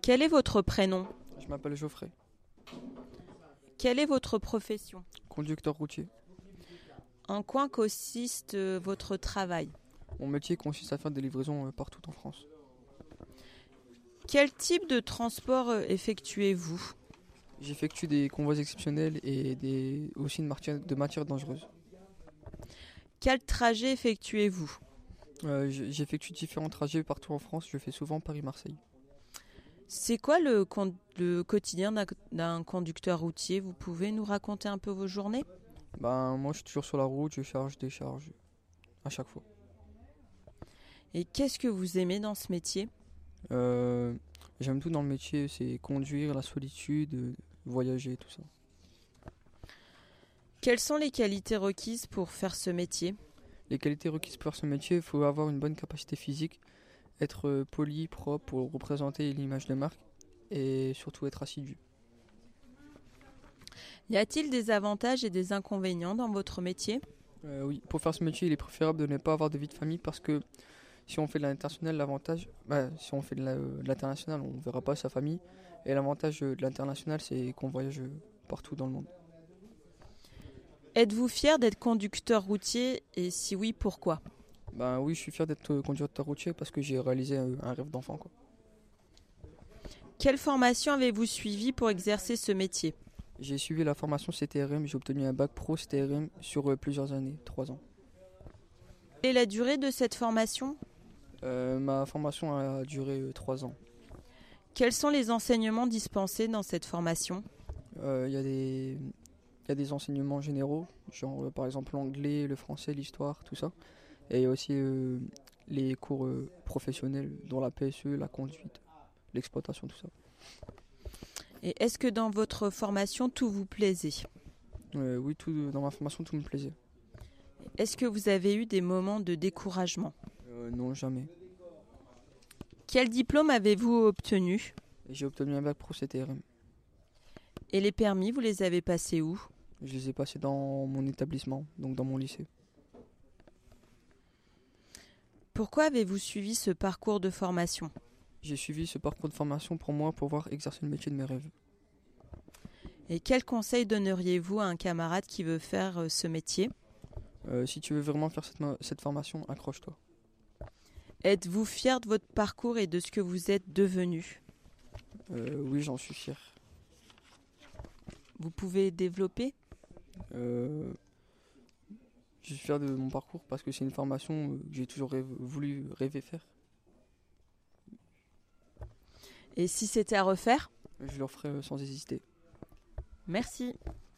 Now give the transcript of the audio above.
Quel est votre prénom? Je m'appelle Geoffrey, Quelle est votre profession? conducteur routier. En quoi consiste votre travail? Mon métier consiste à faire des livraisons partout en France. Quel type de transport effectuez-vous? J'effectue des convois exceptionnels et aussi de matières dangereuses. Quel trajet effectuez-vous? J'effectue différents trajets partout en France. Je fais souvent Paris-Marseille. C'est quoi le quotidien d'un conducteur routier? Vous pouvez nous raconter un peu vos journées? Moi, je suis toujours sur la route, je charge, décharge à chaque fois. Et qu'est-ce que vous aimez dans ce métier? J'aime tout dans le métier, c'est conduire, la solitude, voyager, tout ça. Quelles sont les qualités requises pour faire ce métier? Les qualités requises pour faire ce métier, il faut avoir une bonne capacité physique, être poli, propre pour représenter l'image de marque et surtout être assidu. Y a-t-il des avantages et des inconvénients dans votre métier? Oui, pour faire ce métier, il est préférable de ne pas avoir de vie de famille parce que si on fait de l'international, si on fait de l'international, on ne verra pas sa famille. Et l'avantage de l'international, c'est qu'on voyage partout dans le monde. Êtes-vous fier d'être conducteur routier et si oui, pourquoi? Oui, je suis fier d'être conducteur routier parce que j'ai réalisé un rêve d'enfant, quoi. Quelle formation avez-vous suivi pour exercer ce métier? J'ai suivi la formation CTRM, j'ai obtenu un bac pro CTRM sur plusieurs années, 3 ans. Quelle est la durée de cette formation? Ma formation a duré 3 ans. Quels sont les enseignements dispensés dans cette formation? Il y a des enseignements généraux, genre par exemple l'anglais, le français, l'histoire, tout ça. Et il y a aussi les cours professionnels, dont la PSE, la conduite, l'exploitation, tout ça. Et est-ce que dans votre formation, tout vous plaisait? Oui, dans ma formation, tout me plaisait. Est-ce que vous avez eu des moments de découragement? Non, jamais. Quel diplôme avez-vous obtenu? J'ai obtenu un bac pro CTRM. Et les permis, vous les avez passés où? Je les ai passés dans mon établissement, donc dans mon lycée. Pourquoi avez-vous suivi ce parcours de formation? J'ai suivi ce parcours de formation pour moi, pour pouvoir exercer le métier de mes rêves. Et quel conseil donneriez-vous à un camarade qui veut faire ce métier? Si tu veux vraiment faire cette formation, accroche-toi. Êtes-vous fier de votre parcours et de ce que vous êtes devenu? Oui, j'en suis fier. Vous pouvez développer? Je suis fier de mon parcours parce que c'est une formation que j'ai toujours voulu rêver faire. Et si c'était à refaire? Je le referai sans hésiter. Merci.